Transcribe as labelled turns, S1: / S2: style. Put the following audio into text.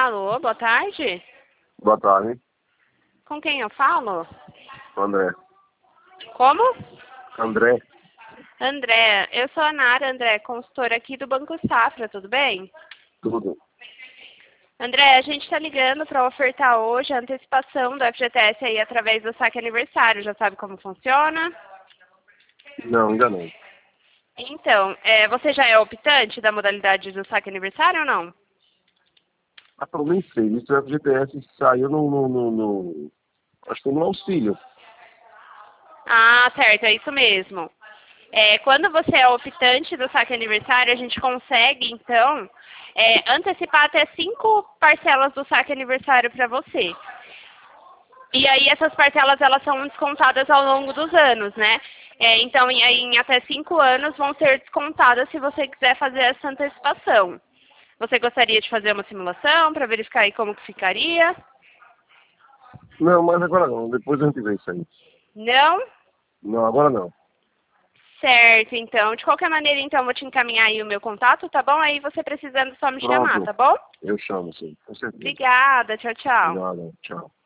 S1: Alô, boa tarde.
S2: Boa tarde,
S1: Com quem eu falo?
S2: André.
S1: Como?
S2: André,
S1: André, eu sou a Nara, André, consultora aqui do Banco Safra, tudo bem?
S2: tudo.
S1: André, a gente está ligando para ofertar hoje a antecipação do FGTS aí através do saque aniversário. Já sabe como funciona?
S2: Não, ainda não.
S1: Então, você já é optante da modalidade do saque aniversário ou não?
S2: Eu nem sei, isso o FGTS saiu acho que no auxílio.
S1: Ah, certo, é isso mesmo. Quando você é optante do saque aniversário, a gente consegue, então, antecipar até 5 parcelas do saque aniversário para você. E aí essas parcelas elas são descontadas ao longo dos anos, né? Então, em até 5 anos vão ser descontadas se você quiser fazer essa antecipação. Você gostaria de fazer uma simulação para verificar aí como que ficaria?
S2: Não, mas agora não, depois a gente vê isso aí.
S1: Não?
S2: Não, agora não.
S1: Certo, então. De qualquer maneira, então, eu vou te encaminhar aí o meu contato, tá bom? Aí você precisando só me chamar,
S2: Pronto,
S1: tá bom?
S2: eu chamo, sim, com certeza.
S1: Obrigada, tchau, tchau.
S2: Obrigado, tchau.